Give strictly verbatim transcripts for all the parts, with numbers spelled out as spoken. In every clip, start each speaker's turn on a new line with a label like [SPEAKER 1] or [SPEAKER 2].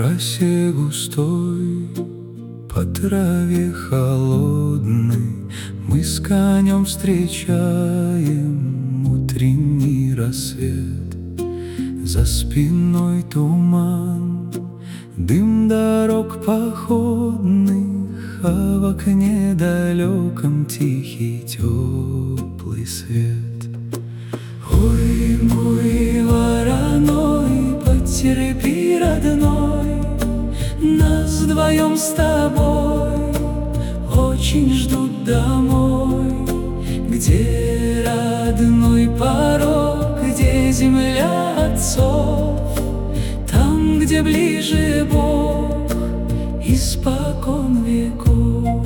[SPEAKER 1] росе густой, по траве холодной мы с конем встречаем утренний рассвет. За спиной туман, дым дорог походных, а в окне далеком тихий теплый свет. Ой, мой вороной, потерпи, родной, нас вдвоем с тобой очень ждут домой, где родной порог, где земля отцов, там, где ближе Бог испокон веков.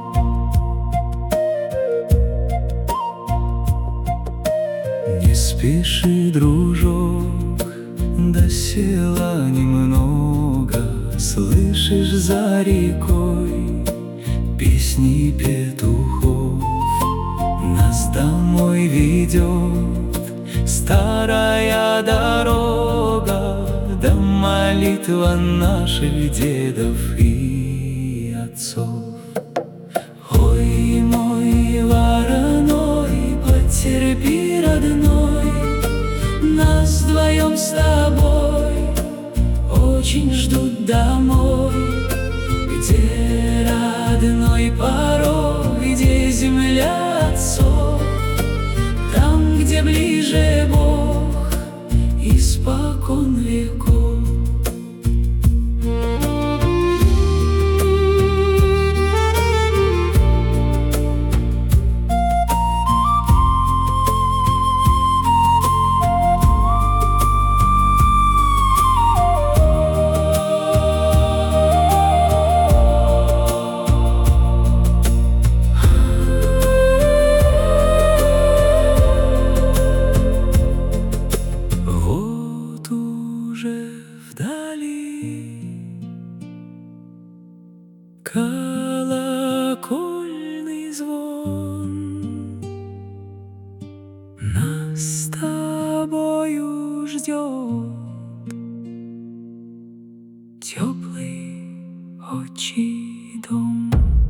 [SPEAKER 1] Не спеши, дружок, до села немного, слышишь, за рекой песни петухов. Нас домой ведет старая дорога, да молитва наших дедов и отцов. Ой, мой вороной, потерпи, родной, нас вдвоем с тобой очень ждут домой, где родной порог, где земля отцов, там, где ближе Бог испокон веков. Колокольный звон нас с тобою ждет, теплый отчий дом.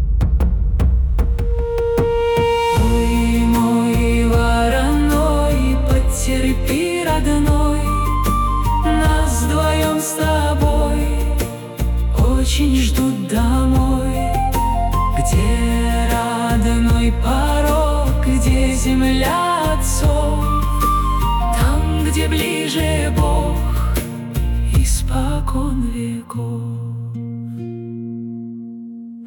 [SPEAKER 1] Ой, мой вороной, потерпи, родной, нас вдвоем с тобой очень ждут домой, где родной порог, где земля отцов, там, где ближе Бог испокон веков.